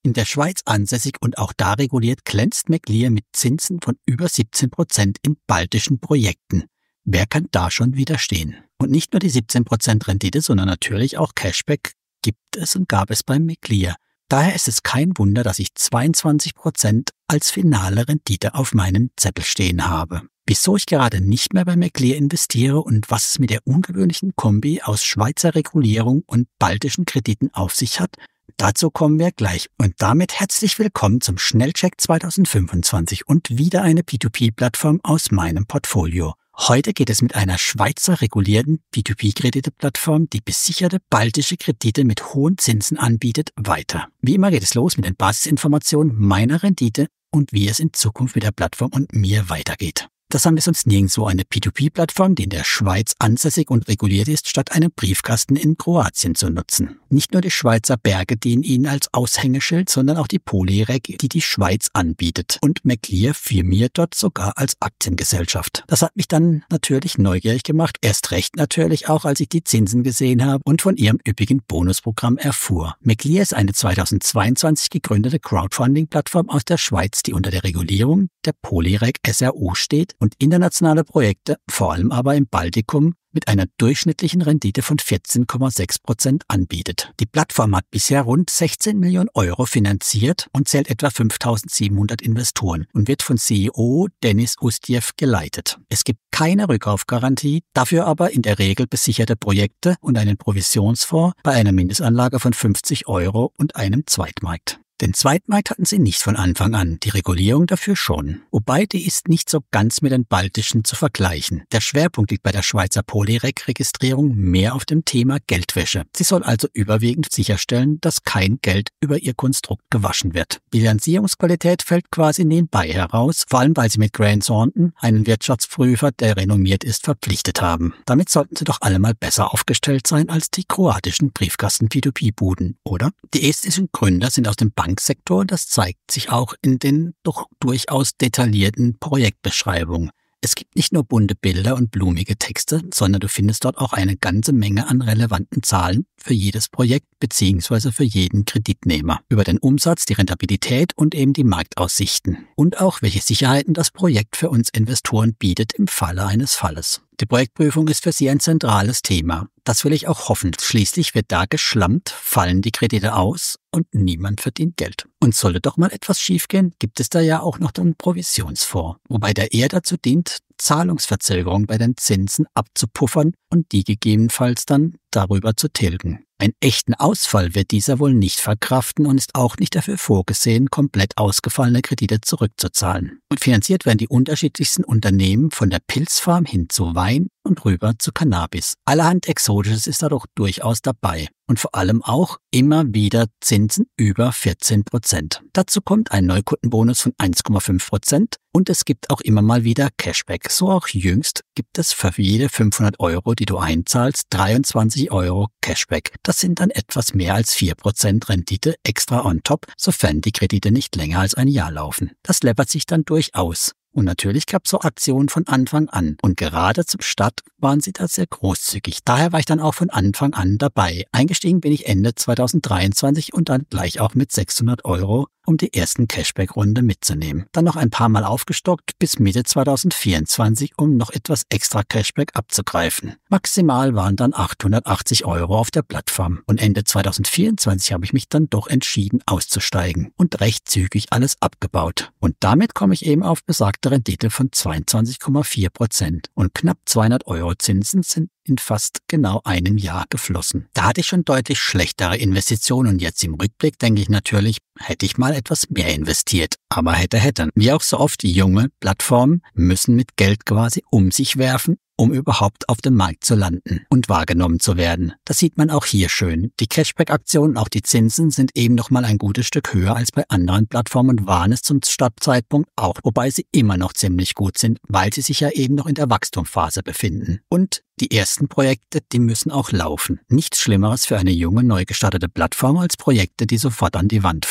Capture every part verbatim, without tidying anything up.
In der Schweiz ansässig und auch da reguliert, glänzt Maclear mit Zinsen von über siebzehn Prozent in baltischen Projekten. Wer kann da schon widerstehen? Und nicht nur die siebzehn Prozent Rendite, sondern natürlich auch Cashback gibt es und gab es beim Maclear. Daher ist es kein Wunder, dass ich zweiundzwanzig Prozent als finale Rendite auf meinem Zettel stehen habe. Wieso ich gerade nicht mehr bei Maclear investiere und was es mit der ungewöhnlichen Kombi aus Schweizer Regulierung und baltischen Krediten auf sich hat, dazu kommen wir gleich. Und damit herzlich willkommen zum Schnellcheck zweitausendfünfundzwanzig und wieder eine P zwei P-Plattform aus meinem Portfolio. Heute geht es mit einer Schweizer regulierten P zwei P-Kredite-Plattform, die besicherte baltische Kredite mit hohen Zinsen anbietet, weiter. Wie immer geht es los mit den Basisinformationen meiner Rendite und wie es in Zukunft mit der Plattform und mir weitergeht. Das haben wir sonst nirgendwo eine P zwei P-Plattform, die in der Schweiz ansässig und reguliert ist, statt einen Briefkasten in Kroatien zu nutzen. Nicht nur die Schweizer Berge dienen ihnen als Aushängeschild, sondern auch die Polyreg, die die Schweiz anbietet. Und Maclear firmiert dort sogar als Aktiengesellschaft. Das hat mich dann natürlich neugierig gemacht, erst recht natürlich auch, als ich die Zinsen gesehen habe und von ihrem üppigen Bonusprogramm erfuhr. Maclear ist eine zweitausendzweiundzwanzig gegründete Crowdfunding-Plattform aus der Schweiz, die unter der Regulierung der Polyreg S R O steht und internationale Projekte, vor allem aber im Baltikum, mit einer durchschnittlichen Rendite von vierzehn Komma sechs Prozent anbietet. Die Plattform hat bisher rund sechzehn Millionen Euro finanziert und zählt etwa fünftausendsiebenhundert Investoren und wird von C E O Dennis Ustjev geleitet. Es gibt keine Rückkaufgarantie, dafür aber in der Regel besicherte Projekte und einen Provisionsfonds bei einer Mindestanlage von fünfzig Euro und einem Zweitmarkt. Den Zweitmarkt hatten sie nicht von Anfang an, die Regulierung dafür schon. Wobei die ist nicht so ganz mit den baltischen zu vergleichen. Der Schwerpunkt liegt bei der Schweizer Polyreg-Registrierung mehr auf dem Thema Geldwäsche. Sie soll also überwiegend sicherstellen, dass kein Geld über ihr Konstrukt gewaschen wird. Bilanzierungsqualität fällt quasi nebenbei heraus, vor allem weil sie mit Grant Thornton einen Wirtschaftsprüfer, der renommiert ist, verpflichtet haben. Damit sollten sie doch alle mal besser aufgestellt sein als die kroatischen Briefkasten-P zwei P-Buden, oder? Die estischen Gründer sind aus dem Banksektor, das zeigt sich auch in den doch durchaus detaillierten Projektbeschreibungen. Es gibt nicht nur bunte Bilder und blumige Texte, sondern du findest dort auch eine ganze Menge an relevanten Zahlen für jedes Projekt bzw. für jeden Kreditnehmer. Über den Umsatz, die Rentabilität und eben die Marktaussichten. Und auch welche Sicherheiten das Projekt für uns Investoren bietet im Falle eines Falles. Die Projektprüfung ist für sie ein zentrales Thema. Das will ich auch hoffen. Schließlich wird da geschlampt, fallen die Kredite aus und niemand verdient Geld. Und sollte doch mal etwas schiefgehen, gibt es da ja auch noch den Provisionsfonds, wobei der eher dazu dient, Zahlungsverzögerungen bei den Zinsen abzupuffern und die gegebenenfalls dann darüber zu tilgen. Einen echten Ausfall wird dieser wohl nicht verkraften und ist auch nicht dafür vorgesehen, komplett ausgefallene Kredite zurückzuzahlen. Und finanziert werden die unterschiedlichsten Unternehmen von der Pilzfarm hin zu Wein und rüber zu Cannabis. Allerhand Exotisches ist da doch durchaus dabei. Und vor allem auch immer wieder Zinsen über vierzehn Prozent. Dazu kommt ein Neukundenbonus von eins Komma fünf Prozent und es gibt auch immer mal wieder Cashback. So auch jüngst gibt es für jede fünfhundert Euro, die du einzahlst, dreiundzwanzig Euro Cashback. Das sind dann etwas mehr als vier Prozent Rendite extra on top, sofern die Kredite nicht länger als ein Jahr laufen. Das läppert sich dann durchaus. Und natürlich gab es so Aktionen von Anfang an. Und gerade zum Start waren sie da sehr großzügig. Daher war ich dann auch von Anfang an dabei. Eingestiegen bin ich Ende zweitausenddreiundzwanzig und dann gleich auch mit sechshundert Euro, um die ersten Cashback-Runde mitzunehmen. Dann noch ein paar Mal aufgestockt bis Mitte zweitausendvierundzwanzig, um noch etwas extra Cashback abzugreifen. Maximal waren dann achthundertachtzig Euro auf der Plattform. Und Ende zweitausendvierundzwanzig habe ich mich dann doch entschieden auszusteigen und recht zügig alles abgebaut. Und damit komme ich eben auf besagte Rendite von zweiundzwanzig Komma vier Prozent. Und knapp zweihundert Euro Zinsen sind in fast genau einem Jahr geflossen. Da hatte ich schon deutlich schlechtere Investitionen und jetzt im Rückblick denke ich natürlich, hätte ich mal etwas mehr investiert. Aber hätte, hätte. Wie auch so oft, die junge Plattformen müssen mit Geld quasi um sich werfen, um überhaupt auf dem Markt zu landen und wahrgenommen zu werden. Das sieht man auch hier schön. Die Cashback-Aktionen, auch die Zinsen, sind eben noch mal ein gutes Stück höher als bei anderen Plattformen und waren es zum Startzeitpunkt auch, wobei sie immer noch ziemlich gut sind, weil sie sich ja eben noch in der Wachstumsphase befinden. Und die ersten Projekte, die müssen auch laufen. Nichts Schlimmeres für eine junge, neu gestartete Plattform als Projekte, die sofort an die Wand fahren.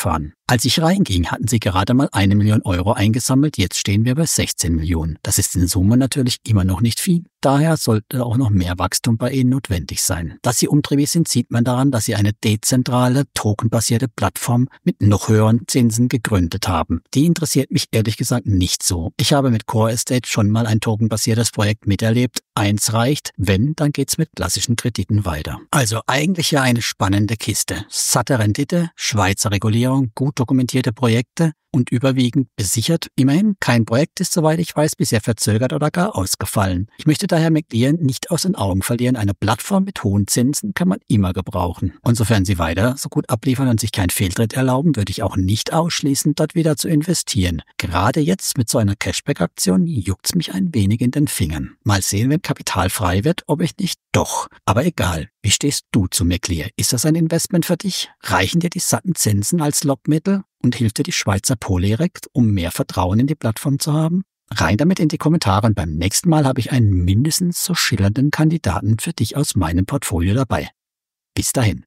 Als ich reinging, hatten sie gerade mal eine Million Euro eingesammelt, jetzt stehen wir bei sechzehn Millionen. Das ist in Summe natürlich immer noch nicht viel, daher sollte auch noch mehr Wachstum bei ihnen notwendig sein. Dass sie umtriebig sind, sieht man daran, dass sie eine dezentrale, tokenbasierte Plattform mit noch höheren Zinsen gegründet haben. Die interessiert mich ehrlich gesagt nicht so. Ich habe mit Core Estate schon mal ein tokenbasiertes Projekt miterlebt. Eins reicht, wenn, dann geht's mit klassischen Krediten weiter. Also eigentlich ja eine spannende Kiste. Satte Rendite, Schweizer Regulierung, gut dokumentierte Projekte und überwiegend besichert. Immerhin, kein Projekt ist, soweit ich weiß, bisher verzögert oder gar ausgefallen. Ich möchte daher McLear nicht aus den Augen verlieren. Eine Plattform mit hohen Zinsen kann man immer gebrauchen. Und sofern sie weiter so gut abliefern und sich keinen Fehltritt erlauben, würde ich auch nicht ausschließen, dort wieder zu investieren. Gerade jetzt mit so einer Cashback-Aktion juckt's mich ein wenig in den Fingern. Mal sehen, wenn Kapital frei wird, ob ich nicht doch. Aber egal. Wie stehst du zu McLear? Ist das ein Investment für dich? Reichen dir die satten Zinsen als Lockmittel? Und hilft dir die Schweizer Polirect, um mehr Vertrauen in die Plattform zu haben? Rein damit in die Kommentare und beim nächsten Mal habe ich einen mindestens so schillernden Kandidaten für dich aus meinem Portfolio dabei. Bis dahin.